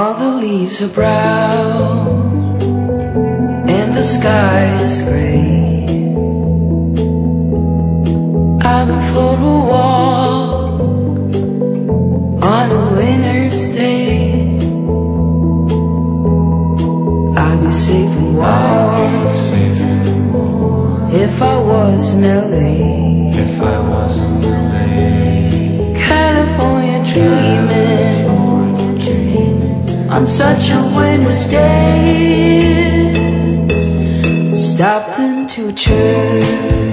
All the leaves are brown and the sky is gray. I'm for a walk on a winter's day. I'd be safe and warm if I was in LA. California dreaming on such a winter's day. Stopped into church